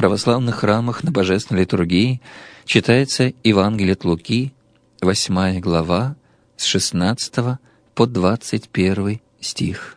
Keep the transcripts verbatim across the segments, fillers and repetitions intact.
православных храмах на Божественной литургии читается Евангелие от Луки, восьмая глава, с шестнадцатого по двадцать первый стих.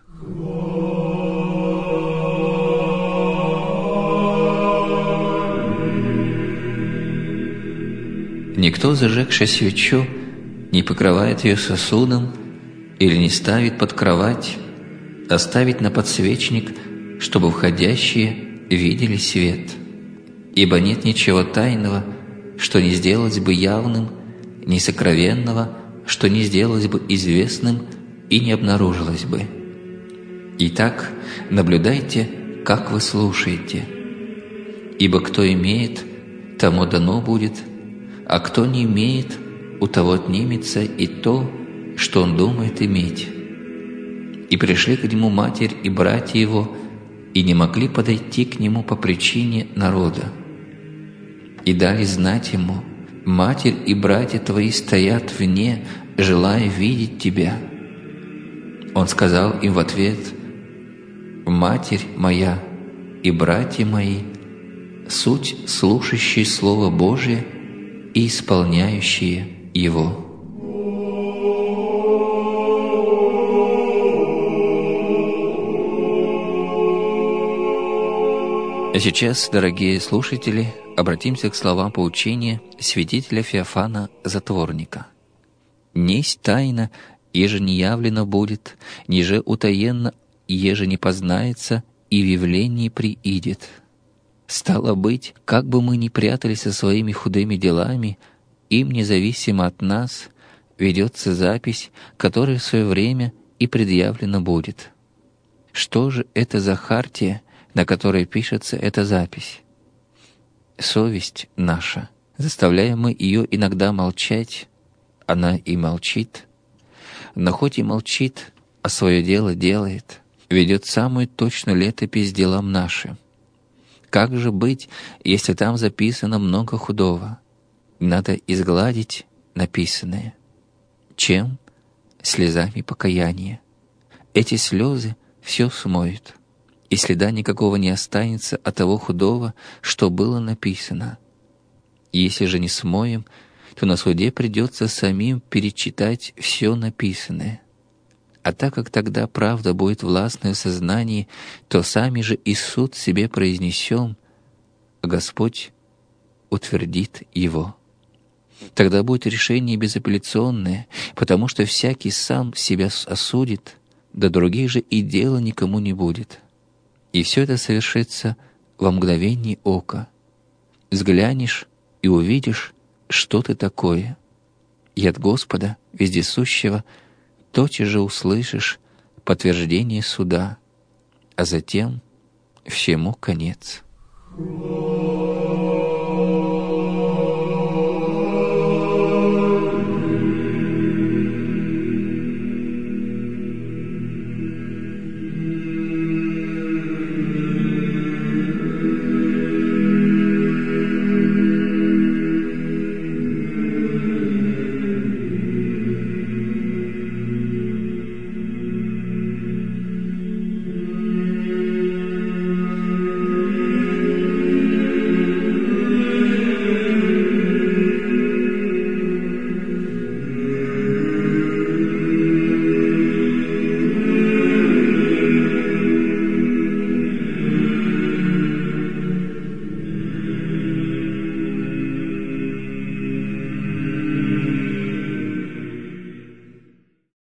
Никто, зажегши свечу, не покрывает ее сосудом или не ставит под кровать, а ставит на подсвечник, чтобы входящие видели свет. Ибо нет ничего тайного, что не сделалось бы явным, ни сокровенного, что не сделалось бы известным и не обнаружилось бы. Итак, наблюдайте, как вы слушаете. Ибо кто имеет, тому дано будет, а кто не имеет, у того отнимется и то, что он думает иметь. И пришли к нему матерь и братья его, и не могли подойти к нему по причине народа. И дали знать ему: матерь и братья твои стоят вне, желая видеть тебя. Он сказал им в ответ: матерь моя и братья мои, суть слушающие Слово Божие и исполняющие его. А сейчас, дорогие слушатели, обратимся к словам поучения святителя Феофана Затворника. «Несть тайна, еже не явлено будет, ниже утаенно, еже не познается, и в явлении приидет. Стало быть, как бы мы ни прятались со своими худыми делами, им независимо от нас ведется запись, которая в свое время и предъявлена будет. Что же это за хартия, на которой пишется эта запись? Совесть наша, заставляем мы ее иногда молчать, она и молчит, но хоть и молчит, а свое дело делает, ведет самую точную летопись делам нашим. Как же быть, если там записано много худого? Надо изгладить написанное. Чем? Слезами покаяния. Эти слезы все смоют, и следа никакого не останется от того худого, что было написано. Если же не смоем, то на суде придется самим перечитать все написанное. А так как тогда правда будет властна в сознании, то сами же и суд себе произнесем, а Господь утвердит его. Тогда будет решение безапелляционное, потому что всякий сам себя осудит, да других же и дела никому не будет. И все это совершится во мгновение ока. Взглянешь и увидишь, что ты такое, и от Господа Вездесущего тотчас же услышишь подтверждение суда, а затем всему конец».